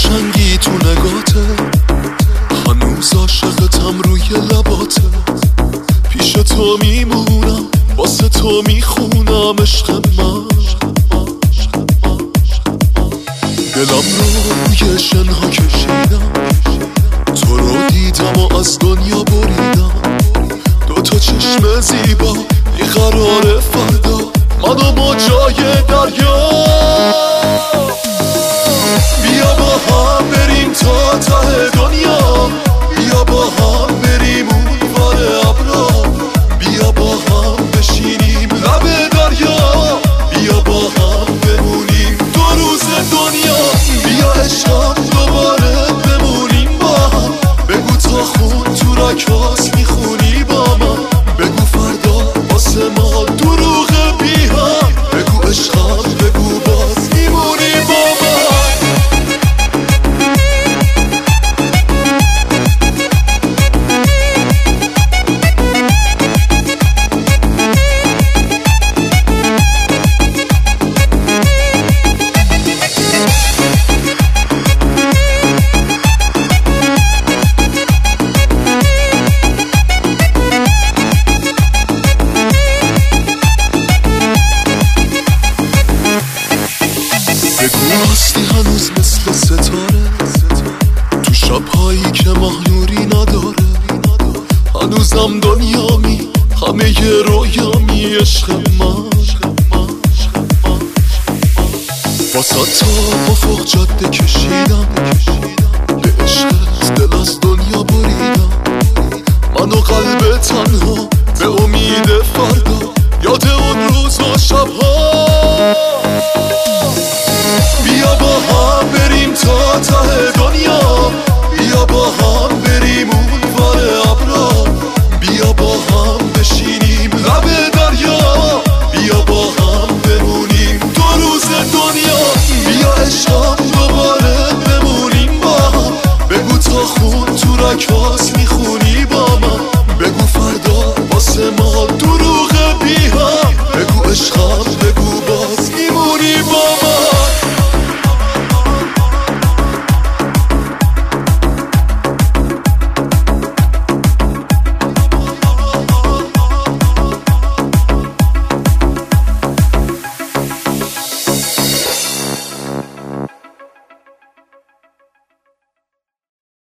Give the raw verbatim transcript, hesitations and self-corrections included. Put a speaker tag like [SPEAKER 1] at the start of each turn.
[SPEAKER 1] قشنگی تو نگاته، هنوز عاشقتم روی لباته. پیش تو میمونم، واسه تو میخونم عشق من. دلم رو روی شنها کشیدم، تو رو دیدم و از دنیا بریدم. دوتا چشم زیبا بیقرار فردا، من و موجای دریا. بیا با هم بریم تا ته دنیا، بیا با هم بریم اون ور ابرا. بیا با هم بشینیم لب دریا، بیا با هم بمونیم دو روز دنیا. بیا عشقم دوباره بمونیم با هم، بگو تا خون تو رکاس میخونی با من. بگو فردا واسه ما دروغ بی هم، بگو عشقم بگو باز میمونی با من. بگو هستی هنوز مثل ستاره، تو شبهایی که ماه نوری نداره. هنوزم دنیامی، همه ی رویامی عشق من. واسه تا افق جاده کشیدم، به عشقت دل از دنیا بریدم. من و قلب تنها